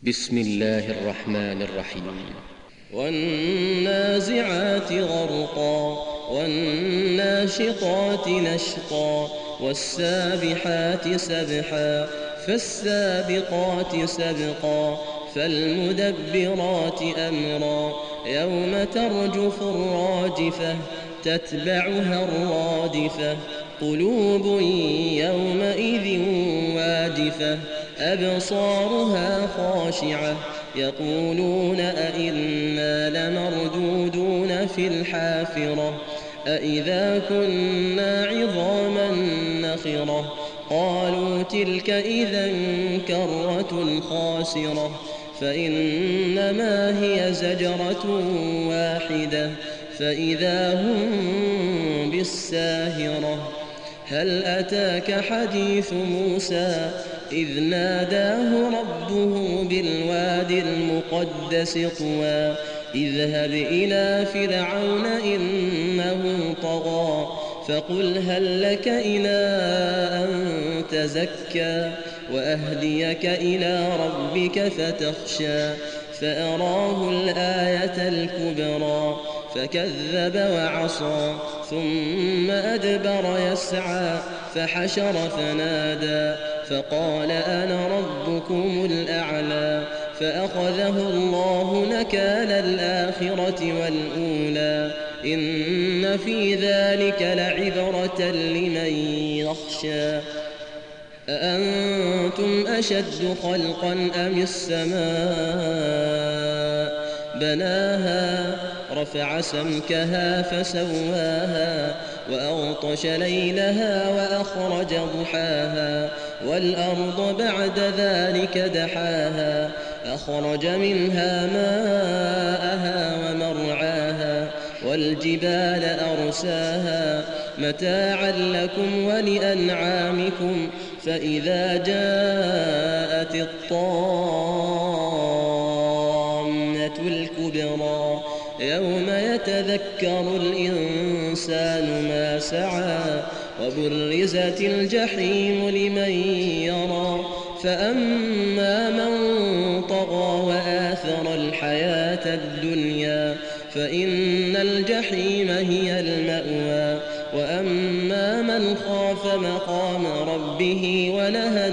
بسم الله الرحمن الرحيم. والنازعات غرقا والناشطات نشطا والسابحات سبحا فالسابقات سبقا فالمدبرات أمرا يوم ترجف الراجفة تتبعها الرادفة قلوب يومئذ واجفة أبصارها خاشعة يقولون أئنا لمردودون في الحافرة أئذا كنا عظاما نخرة قالوا تلك إذا كرة خاسرة فإنما هي زجرة واحدة فإذا هم بالساهرة هل أتاك حديث موسى إذ ناداه ربه بالواد المقدس طوى اذهب إلى فرعون إنه طغى فقل هل لك إلى أن تزكى وأهديك إلى ربك فتخشى فأراه الآية الكبرى فكذب وعصى ثم أدبر يسعى فحشر فنادى فقال أنا ربكم الأعلى فأخذه الله نكال الآخرة والأولى إن في ذلك لعبرة لمن يخشى أأنتم أشد خلقا أم السماء بناها رفع سمكها فسواها وأغطش ليلها وأخرج ضحاها والأرض بعد ذلك دحاها أخرج منها ماءها ومرعاها والجبال أرساها متاعا لكم ولأنعامكم فإذا جاءت الطامة الكبرى يوم يتذكر الإنسان ما سعى وبرزت الجحيم لمن يرى فأما من طغى وآثر الحياة الدنيا فإن الجحيم هي المأوى وأما من خاف مقام ربه ونهى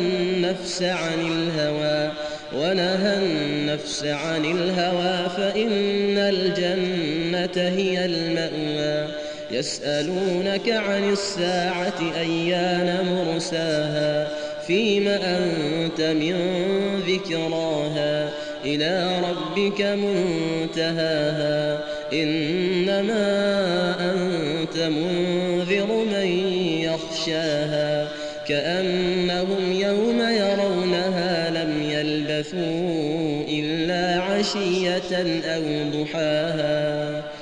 النفس عن الهوى فإن الجنة هي المأوى يسألونك عن الساعة أيان مرساها فيم أنت من ذكراها إلى ربك منتهاها إنما أنت منذر من يخشاها كأنهم يوم يرونها لم يلبثوا إلا عشية أو ضحاها